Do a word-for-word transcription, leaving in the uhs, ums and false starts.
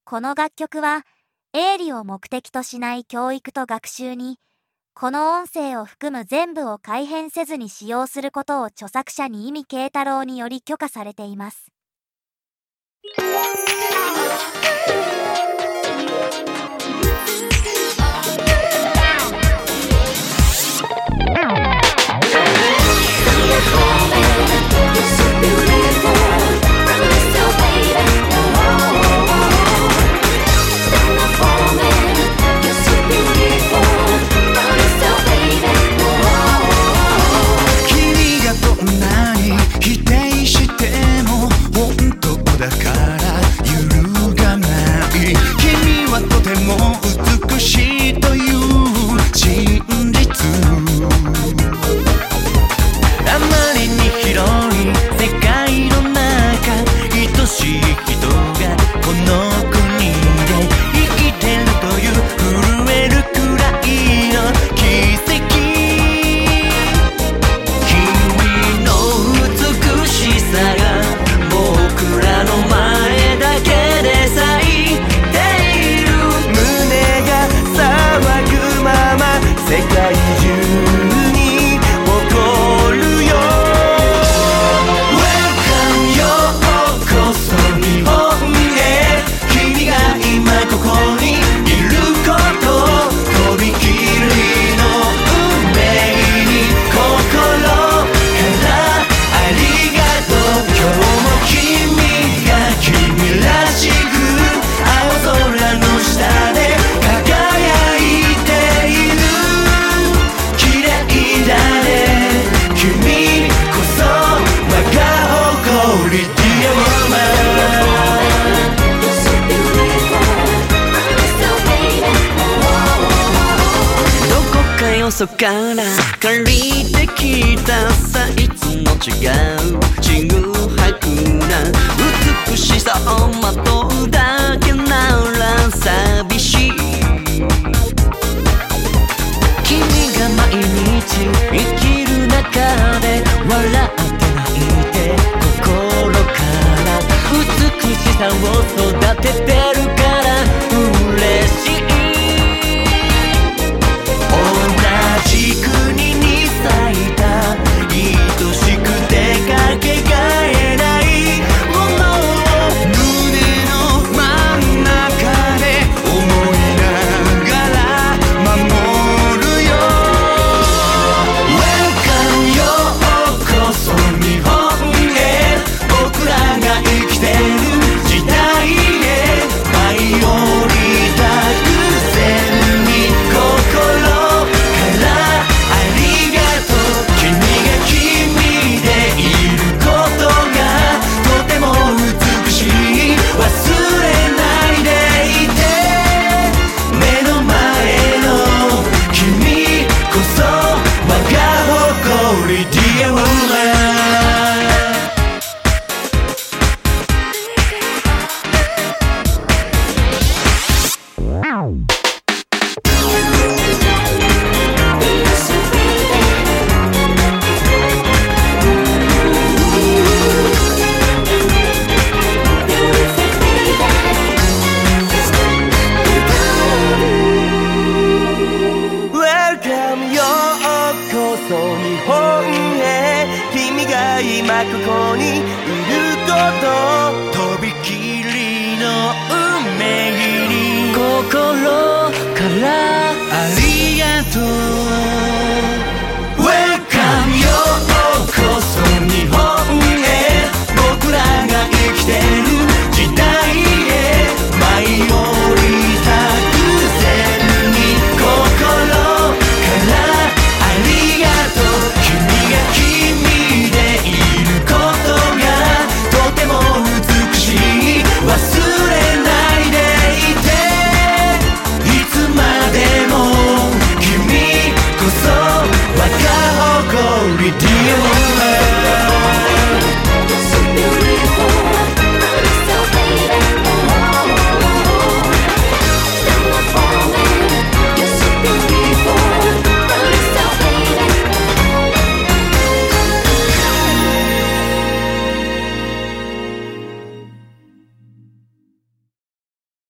この楽曲は営利を目的としない教育と学習に、この音声を含む全部を改変せずに使用することを著作者に意味慶太郎により許可されています。 そから借りてきたサイズの違うちぐはぐな美しさをまとうだけなら寂しい。君が毎日生きる中で笑って泣いて心から美しさを育ててるから嬉しい。国に咲いた愛しくてかけがえないものを胸の真ん中で思いながら守るよ。 Welcome ようこそ日本へ、僕らが生きてる時代へ舞い降りた偶然に心今ここにいること、とびきりの運命に心からありがとう。